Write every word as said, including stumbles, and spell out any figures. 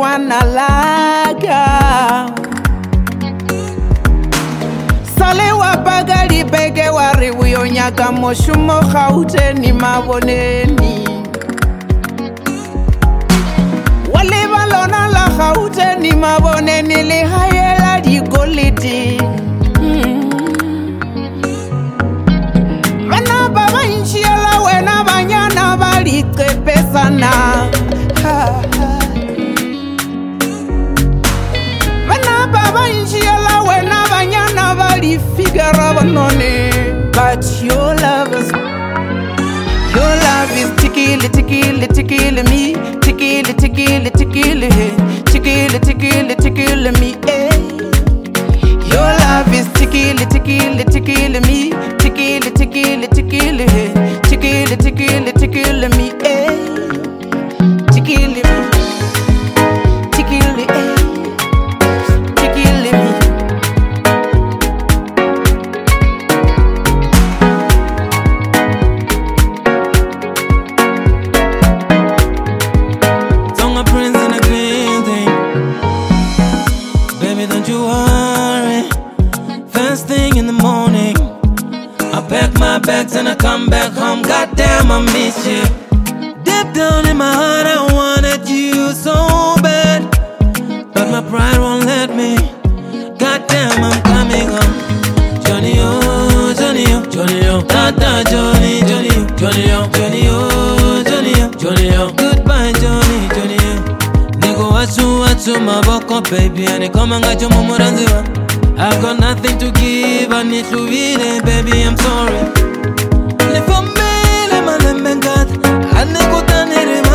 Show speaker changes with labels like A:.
A: manalaga Sale wa bagali bege wari uyonyaka moshumo Gauteng maboneni Wale balona la Gauteng maboneni le hayela di goliti Bana baba inshiala wena banyana bali trepesana Bana baba inshiala wena banyana bali figara banone But your love is Your love is tickle, tickle, tickle me Tickle, tickle, tickle Tickle, tickle, tickle me eh. Your love is tickle, tickle, tickle me Tickle, tickle, tickle Tickle, tickle, tickle me eh. Tickle me Tickle eh. Tickle me
B: Tonga Prince and a green thing. Baby, don't you worry. First thing in the morning, I pack my bags and I come back home. Goddamn, I miss you. Deep down in my heart, I wanted you so bad, but my pride won't let me. Goddamn, I'm coming home. Johnny, oh, Johnny, oh, Johnny, oh, Tata, Johnny, Johnny, oh, Johnny, oh, Johnny, oh, Johnny, oh, Johnny, oh. Goodbye, Johnny, Johnny, oh. Nigo wachu wachu maboko, baby, and it come and got your mumuranziwa. I've got nothing to give, I need to eat it, baby, I'm sorry. Le famille, le malembengat, ane kutani